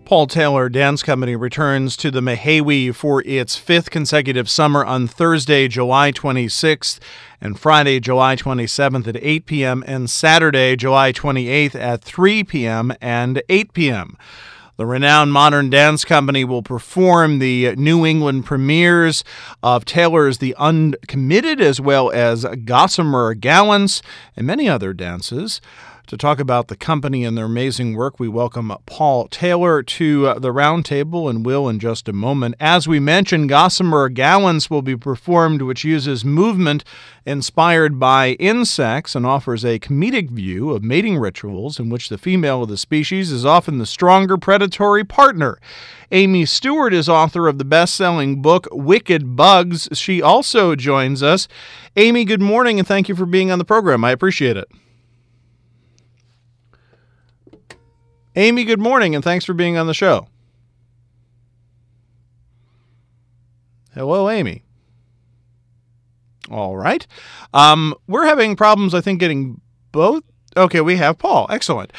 Paul Taylor Dance Company returns to the Mehewi for its fifth consecutive summer on Thursday, July 26th, and Friday, July 27th at 8 p.m., and Saturday, July 28th at 3 p.m. and 8 p.m. The renowned Modern Dance Company will perform the New England premieres of Taylor's The Uncommitted, as well as Gossamer Gallants, and many other dances. To talk about the company and their amazing work, we welcome Paul Taylor to the roundtable and will in just a moment. As we mentioned, Gossamer Gallants will be performed, which uses movement inspired by insects and offers a comedic view of mating rituals in which the female of the species is often the stronger predatory partner. Amy Stewart is author of the best-selling book Wicked Bugs. She also joins us. Amy, good morning, and thank you for being on the program. I appreciate it. Amy, good morning, and thanks for being on the show. Hello, Amy. All right. We're having problems, I think, getting both. Okay, we have Paul. Excellent.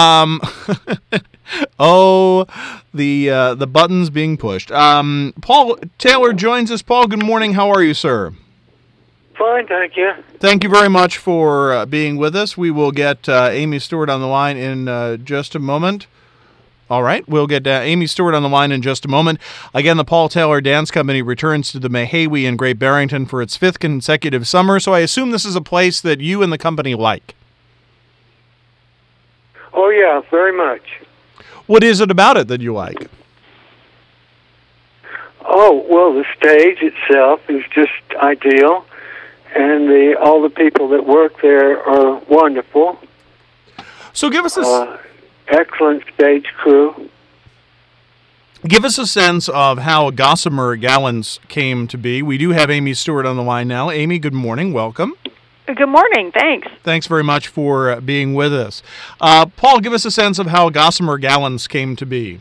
The button's being pushed. Paul Taylor joins us. Paul, good morning. How are you, sir? Fine, thank you. Thank you very much for being with us. We will get Amy Stewart on the line in just a moment. All right, we'll get Amy Stewart on the line in just a moment. Again, the Paul Taylor Dance Company returns to the Mehewi in Great Barrington for its fifth consecutive summer, so I assume this is a place that you and the company like. Oh, yeah, very much. What is it about it that you like? Oh, well, the stage itself is just ideal. And all the people that work there are wonderful. So give us a excellent stage crew. Give us a sense of how Gossamer Gallants came to be. We do have Amy Stewart on the line now. Amy, good morning. Welcome. Good morning. Thanks. Thanks very much for being with us. Paul, give us a sense of how Gossamer Gallants came to be.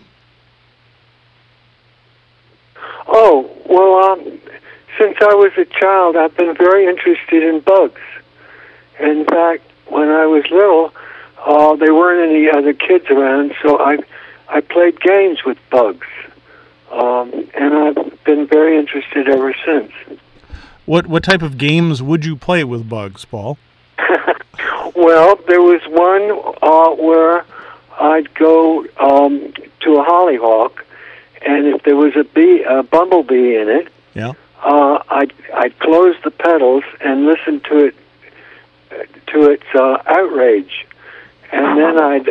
Oh, well, since I was a child, I've been very interested in bugs. In fact, when I was little, there weren't any other kids around, so I played games with bugs. And I've been very interested ever since. What type of games would you play with bugs, Paul? Well, there was one where I'd go to a hollyhock, and if there was a bumblebee in it, yeah. I'd close the petals and listen to its outrage, and then I'd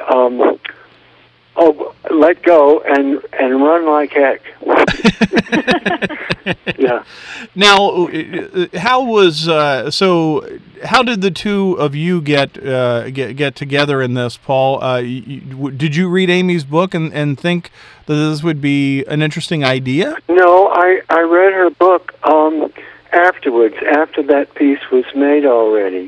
let go and run like heck. Yeah. Now, how did the two of you get together in this, Paul? Did you read Amy's book and think that this would be an interesting idea? No, I read her book afterwards, after that piece was made already.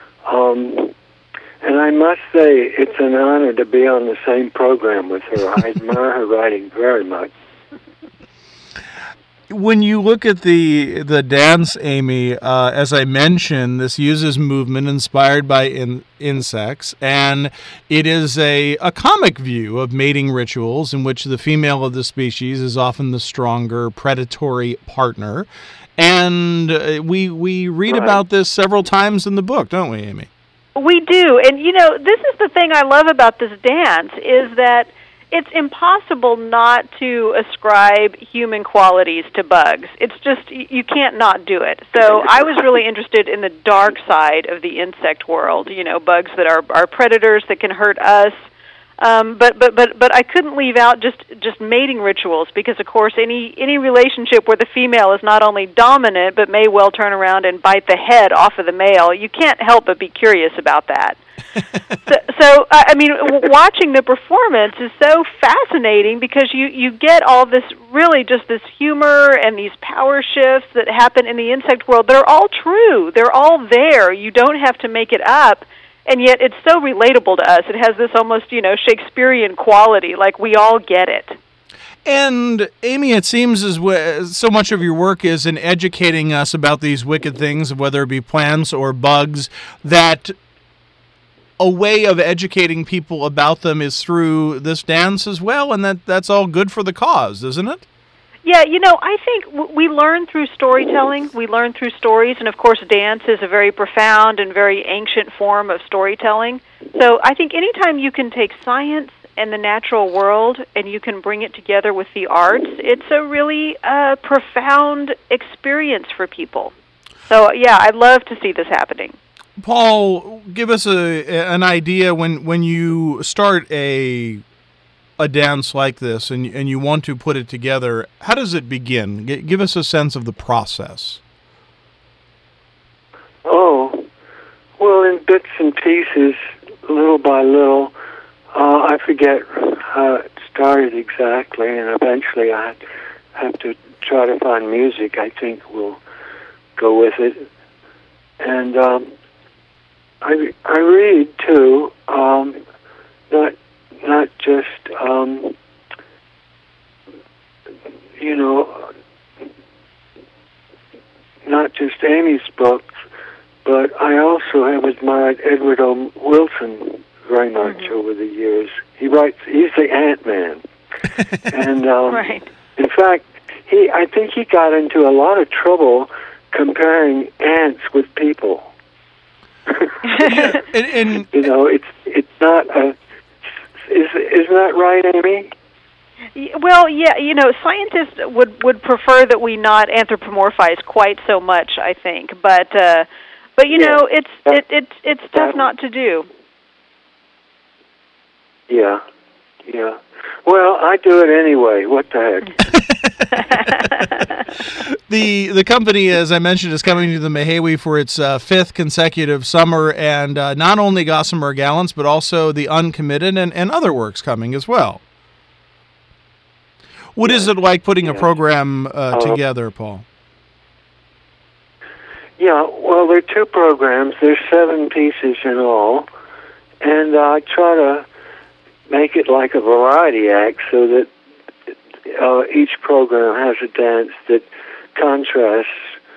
And I must say, it's an honor to be on the same program with her. I admire her writing very much. When you look at the dance, Amy, as I mentioned, this uses movement inspired by insects, and it is a comic view of mating rituals in which the female of the species is often the stronger predatory partner. And we read about this several times in the book, don't we, Amy? We do. And, this is the thing I love about this dance, is that it's impossible not to ascribe human qualities to bugs. It's just, you can't not do it. So I was really interested in the dark side of the insect world, bugs that are predators that can hurt us. But I couldn't leave out just mating rituals, because of course any relationship where the female is not only dominant but may well turn around and bite the head off of the male, you can't help but be curious about that. so watching the performance is so fascinating, because you get all this, really just this humor and these power shifts that happen in the insect world. They're all true. They're all there. You don't have to make it up. And yet it's so relatable to us. It has this almost, Shakespearean quality, like we all get it. And, Amy, it seems as so much of your work is in educating us about these wicked things, whether it be plants or bugs, that a way of educating people about them is through this dance as well, and that's all good for the cause, isn't it? Yeah, I think we learn through storytelling. We learn through stories, and of course dance is a very profound and very ancient form of storytelling. So I think anytime you can take science and the natural world and you can bring it together with the arts, it's a really profound experience for people. So yeah, I'd love to see this happening. Paul, give us an idea when you start a dance like this and you want to put it together. How does it begin? Give us a sense of the process. Oh, well, in bits and pieces, little by little. I forget how it started exactly, and eventually I have to try to find music I think will go with it. And I read too, not just not just Amy's books, but I also have admired Edward O. Wilson very much over the years. He's the Ant-Man. And right. In fact, I think he got into a lot of trouble comparing ants with people. and it's not a... Isn't that right, Amy? Well, yeah, scientists would prefer that we not anthropomorphize quite so much, I think. But it's tough not to do. Yeah. Well, I do it anyway. What the heck? The company, as I mentioned, is coming to the Mehewi for its fifth consecutive summer, and not only Gossamer Gallants, but also The Uncommitted and other works coming as well. What is it like putting a program together, Paul? Yeah, well, there are two programs. There's 7 pieces in all, and I try to make it like a variety act so that each program has a dance that contrasts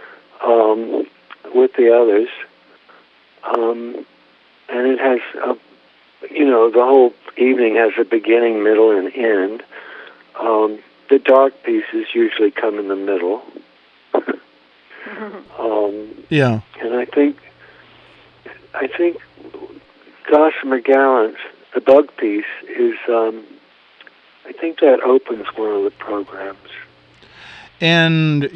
with the others, and it has the whole evening has a beginning, middle, and end. The dark pieces usually come in the middle. Yeah, and I think Gossamer Gallants, the bug piece, is I think that opens one of the programs. And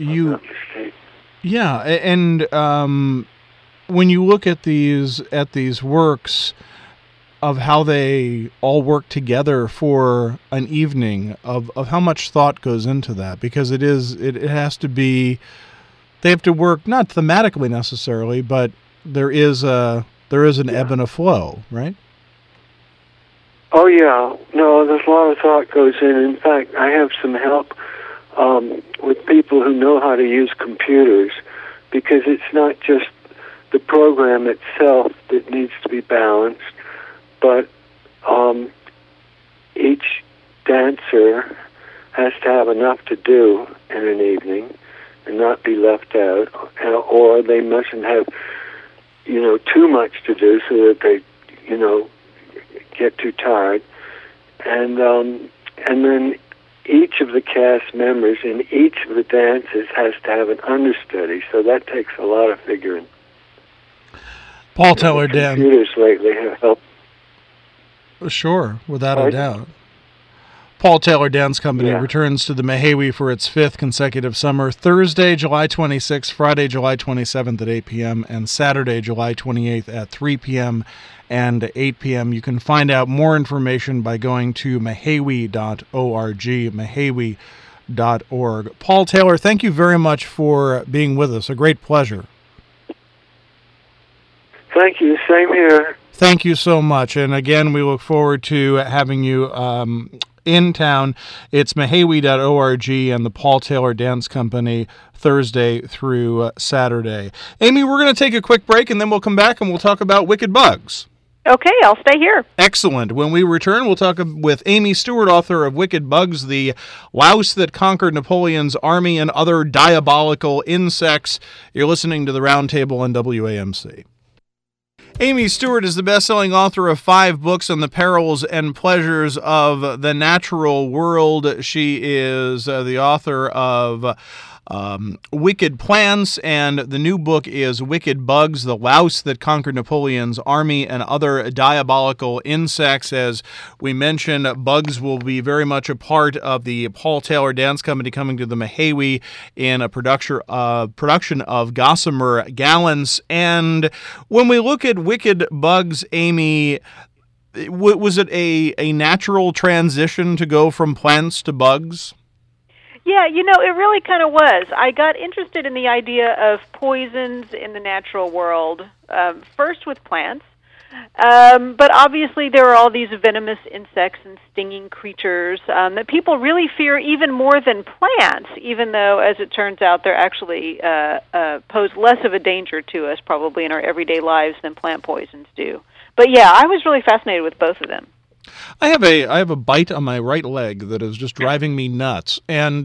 when you look at these works of how they all work together for an evening, of how much thought goes into that, because it has to be, they have to work not thematically necessarily, but there is an ebb and a flow, right? Oh yeah, no, there's a lot of thought goes in. In fact, I have some help with people who know how to use computers, because it's not just the program itself that needs to be balanced, but each dancer has to have enough to do in an evening and not be left out, or they mustn't have too much to do so that they get too tired, and then each of the cast members in each of the dances has to have an understudy, so that takes a lot of figuring. Paul Teller Dance. Computers lately have helped. Sure, without a doubt. Paul Taylor Dance Company returns to the Mehewi for its 5th consecutive summer, Thursday, July 26th, Friday, July 27th at 8 p.m., and Saturday, July 28th at 3 p.m. and 8 p.m. You can find out more information by going to mehewi.org, mehewi.org. Paul Taylor, thank you very much for being with us. A great pleasure. Thank you. Same here. Thank you so much. And again, we look forward to having you in town. It's mehewi.org and the Paul Taylor Dance Company, Thursday through Saturday. Amy, we're going to take a quick break, and then we'll come back and we'll talk about Wicked Bugs. Okay, I'll stay here. Excellent. When we return, we'll talk with Amy Stewart, author of Wicked Bugs, the louse that conquered Napoleon's army and other diabolical insects. You're listening to the Roundtable on WAMC. Amy Stewart is the best-selling author of 5 books on the perils and pleasures of the natural world. She is the author of Wicked Plants, and the new book is Wicked Bugs, the Louse that Conquered Napoleon's Army and Other Diabolical Insects. As we mentioned, bugs will be very much a part of the Paul Taylor Dance Company coming to the Mehewi in a production of Gossamer Gallants. And when we look at Wicked Bugs, Amy, was it a natural transition to go from plants to bugs? Yeah, it really kind of was. I got interested in the idea of poisons in the natural world, first with plants, but obviously there are all these venomous insects and stinging creatures that people really fear even more than plants, even though, as it turns out, they're actually pose less of a danger to us probably in our everyday lives than plant poisons do. But yeah, I was really fascinated with both of them. I have a bite on my right leg that is just driving me nuts, and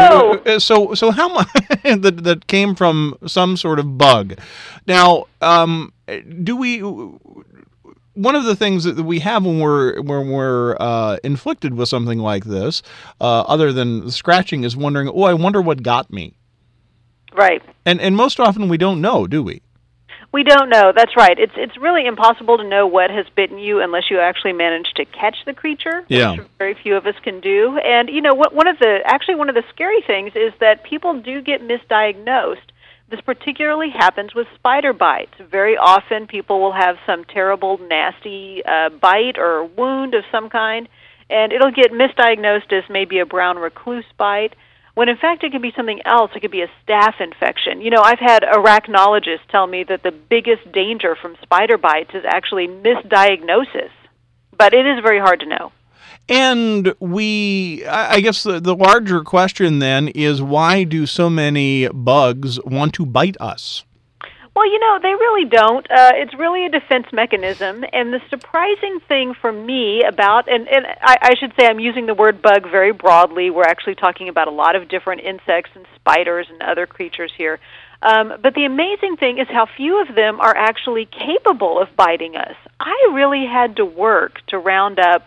so how much that came from some sort of bug. Now, do we? One of the things that we have when we're inflicted with something like this, other than scratching, is wondering, I wonder what got me. Right. And most often we don't know, do we? We don't know. That's right. It's really impossible to know what has bitten you unless you actually manage to catch the creature, which very few of us can do. And one of the scary things is that people do get misdiagnosed. This particularly happens with spider bites. Very often people will have some terrible, nasty bite or wound of some kind, and it'll get misdiagnosed as maybe a brown recluse bite, when in fact it could be something else. It could be a staph infection. I've had arachnologists tell me that the biggest danger from spider bites is actually misdiagnosis, but it is very hard to know. And I guess the larger question then is, why do so many bugs want to bite us? Well, they really don't. It's really a defense mechanism, and the surprising thing for me about, and I should say I'm using the word bug very broadly. We're actually talking about a lot of different insects and spiders and other creatures here. But the amazing thing is how few of them are actually capable of biting us. I really had to work to round up,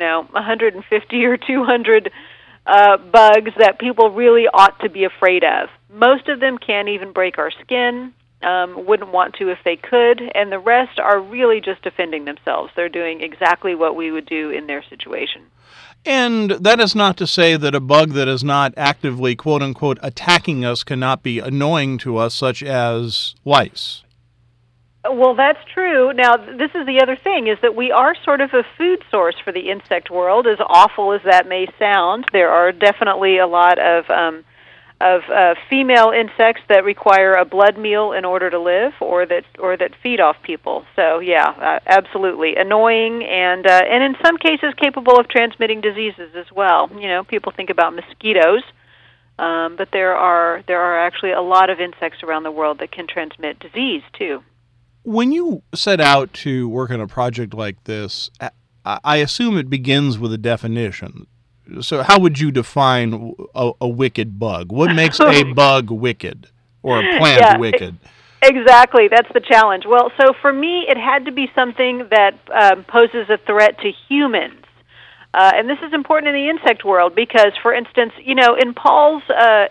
150 or 200 bugs that people really ought to be afraid of. Most of them can't even break our skin. Wouldn't want to if they could, and the rest are really just defending themselves. They're doing exactly what we would do in their situation. And that is not to say that a bug that is not actively, quote-unquote, attacking us cannot be annoying to us, such as lice. Well, that's true. Now, this is the other thing, is that we are sort of a food source for the insect world, as awful as that may sound. There are definitely a lot of female insects that require a blood meal in order to live, or that feed off people. So yeah, absolutely annoying, and in some cases capable of transmitting diseases as well. People think about mosquitoes, but there are actually a lot of insects around the world that can transmit disease too. When you set out to work on a project like this, I assume it begins with a definition. So how would you define a wicked bug? What makes a bug wicked, or a plant wicked? Exactly. That's the challenge. Well, so for me, it had to be something that poses a threat to humans. And this is important in the insect world because, for instance, in Paul's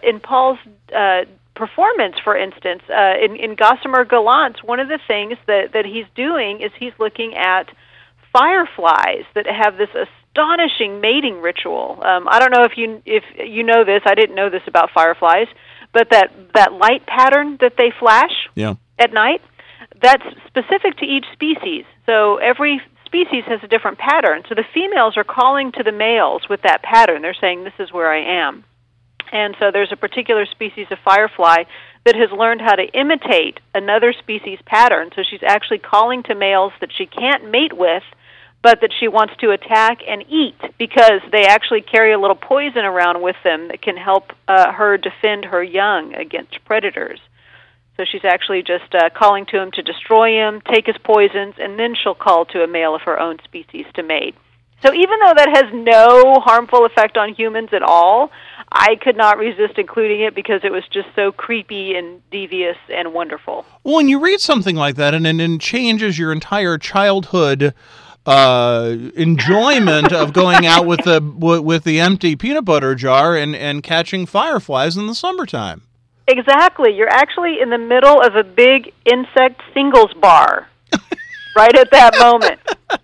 performance, for instance, in Gossamer Gallants, one of the things that he's doing is he's looking at fireflies that have this astonishing mating ritual. I don't know if you know this. I didn't know this about fireflies, but that light pattern that they flash at night, that's specific to each species. So every species has a different pattern. So the females are calling to the males with that pattern. They're saying, "This is where I am." And so there's a particular species of firefly that has learned how to imitate another species' pattern. So she's actually calling to males that she can't mate with, but that she wants to attack and eat, because they actually carry a little poison around with them that can help her defend her young against predators. So she's actually just calling to him to destroy him, take his poisons, and then she'll call to a male of her own species to mate. So even though that has no harmful effect on humans at all, I could not resist including it because it was just so creepy and devious and wonderful. Well, when you read something like that, and it changes your entire childhood enjoyment of going out with the empty peanut butter jar and catching fireflies in the summertime. Exactly. You're actually in the middle of a big insect singles bar right at that moment.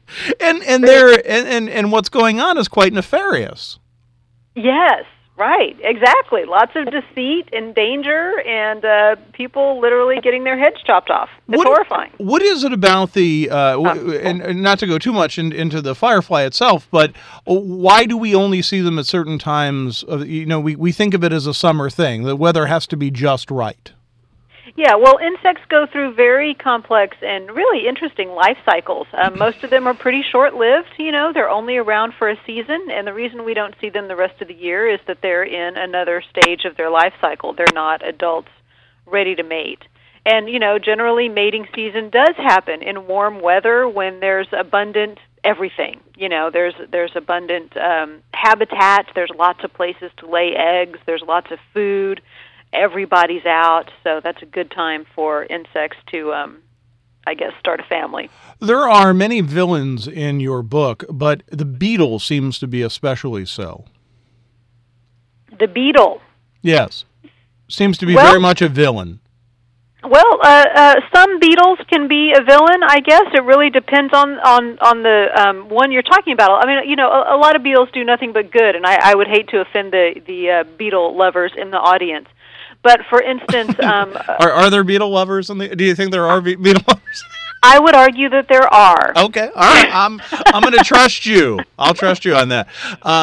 And what's going on is quite nefarious. Yes. Right, exactly. Lots of deceit and danger, and people literally getting their heads chopped off. It's horrifying. What is it about the, and not to go too much into the firefly itself, but why do we only see them at certain times? We think of it as a summer thing. The weather has to be just right. Yeah, well, insects go through very complex and really interesting life cycles. Most of them are pretty short-lived. They're only around for a season, and the reason we don't see them the rest of the year is that they're in another stage of their life cycle. They're not adults ready to mate. And, generally mating season does happen in warm weather when there's abundant everything. There's abundant habitat, there's lots of places to lay eggs, there's lots of food. Everybody's out, so that's a good time for insects to, start a family. There are many villains in your book, but the beetle seems to be especially so. The beetle? Yes. Seems to be very much a villain. Well, some beetles can be a villain, I guess. It really depends on the one you're talking about. I mean, a lot of beetles do nothing but good, and I would hate to offend the beetle lovers in the audience. But for instance, are there beetle lovers? Do you think there are beetle lovers? I would argue that there are. Okay, all right. I'm going to trust you. I'll trust you on that.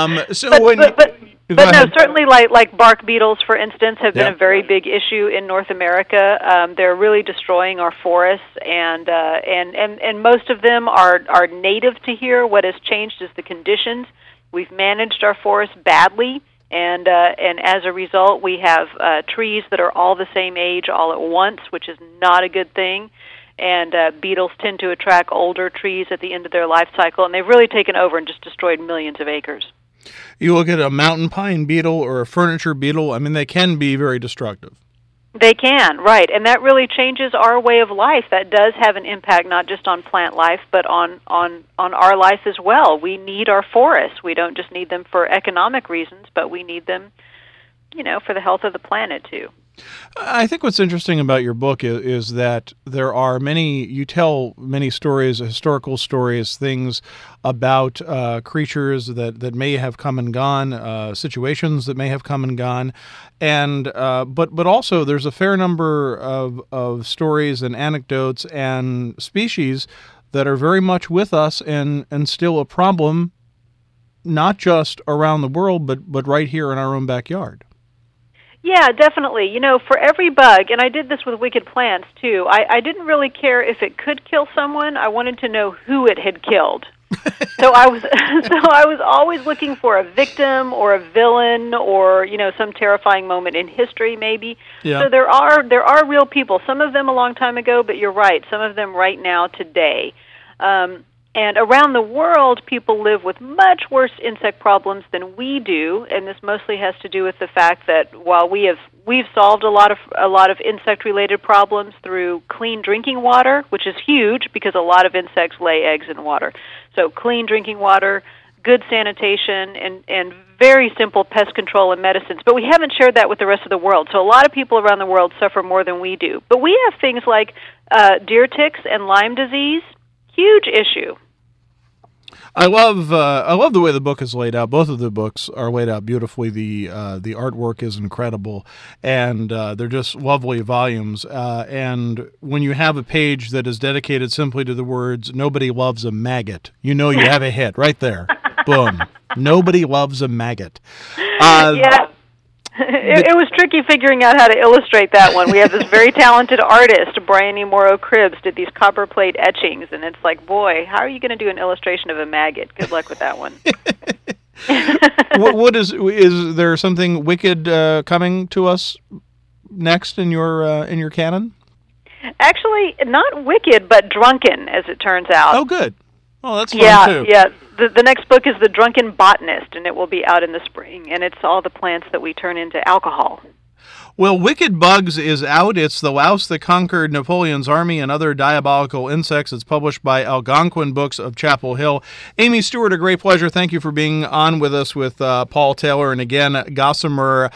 But certainly like bark beetles, for instance, have been a very big issue in North America. They're really destroying our forests, and most of them are native to here. What has changed is the conditions. We've managed our forests badly. And as a result, we have trees that are all the same age all at once, which is not a good thing. And beetles tend to attract older trees at the end of their life cycle, and they've really taken over and just destroyed millions of acres. You look at a mountain pine beetle or a furniture beetle, I mean, they can be very destructive. They can, right. And that really changes our way of life. That does have an impact not just on plant life, but on our life as well. We need our forests. We don't just need them for economic reasons, but we need them, for the health of the planet, too. I think what's interesting about your book is that you tell many stories, historical stories, things about creatures that may have come and gone, situations that may have come and gone, and but also there's a fair number of stories and anecdotes and species that are very much with us and still a problem, not just around the world, but right here in our own backyard. Yeah, definitely. For every bug, and I did this with wicked plants too, I didn't really care if it could kill someone. I wanted to know who it had killed. So I was always looking for a victim or a villain or some terrifying moment in history maybe. Yeah. So there are real people. Some of them a long time ago, but you're right. Some of them right now today. And around the world, people live with much worse insect problems than we do, and this mostly has to do with the fact that while we've solved a lot of insect-related problems through clean drinking water, which is huge because a lot of insects lay eggs in water. So clean drinking water, good sanitation, and very simple pest control and medicines. But we haven't shared that with the rest of the world. So a lot of people around the world suffer more than we do. But we have things like deer ticks and Lyme disease, huge issue. I love the way the book is laid out. Both of the books are laid out beautifully. The artwork is incredible, and they're just lovely volumes. And when you have a page that is dedicated simply to the words "Nobody loves a maggot," you have a hit right there. Boom! Nobody loves a maggot. Yeah. It was tricky figuring out how to illustrate that one. We have this very talented artist, Brian E. Morrow Cribbs, did these copper plate etchings, and it's like, boy, how are you going to do an illustration of a maggot? Good luck with that one. What is there something wicked coming to us next in your canon? Actually, not wicked, but drunken, as it turns out. Oh, good. Well, that's fun too. Yeah. the next book is The Drunken Botanist, and it will be out in the spring, and it's all the plants that we turn into alcohol. Well, Wicked Bugs is out. It's The Louse That Conquered Napoleon's Army and Other Diabolical Insects. It's published by Algonquin Books of Chapel Hill. Amy Stewart, a great pleasure. Thank you for being on with us with Paul Taylor. And again, Gossamer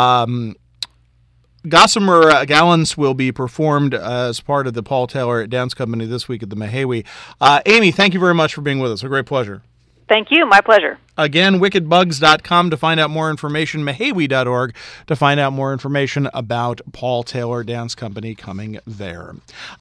Gallants will be performed as part of the Paul Taylor Dance Company this week at the Mehewi. Amy, thank you very much for being with us. A great pleasure. Thank you. My pleasure. Again, wickedbugs.com to find out more information, mehewi.org to find out more information about Paul Taylor Dance Company coming there.